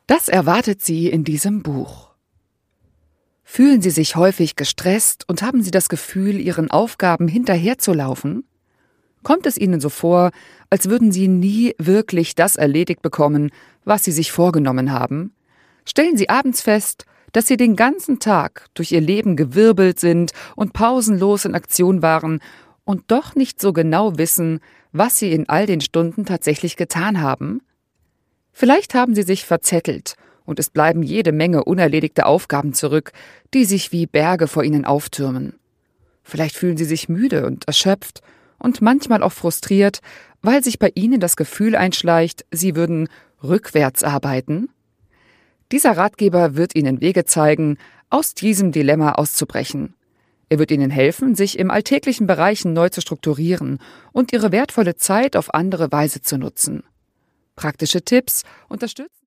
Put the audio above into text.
Das erwartet Sie in diesem Buch. Fühlen Sie sich häufig gestresst und haben Sie das Gefühl, Ihren Aufgaben hinterherzulaufen? Kommt es Ihnen so vor, als würden Sie nie wirklich das erledigt bekommen, was Sie sich vorgenommen haben? Stellen Sie abends fest, dass Sie den ganzen Tag durch Ihr Leben gewirbelt sind und pausenlos in Aktion waren und doch nicht so genau wissen, was Sie in all den Stunden tatsächlich getan haben? Vielleicht haben Sie sich verzettelt und es bleiben jede Menge unerledigte Aufgaben zurück, die sich wie Berge vor Ihnen auftürmen. Vielleicht fühlen Sie sich müde und erschöpft und manchmal auch frustriert, weil sich bei Ihnen das Gefühl einschleicht, Sie würden rückwärts arbeiten. Dieser Ratgeber wird Ihnen Wege zeigen, aus diesem Dilemma auszubrechen. Er wird Ihnen helfen, sich im alltäglichen Bereichen neu zu strukturieren und Ihre wertvolle Zeit auf andere Weise zu nutzen. Praktische Tipps unterstützen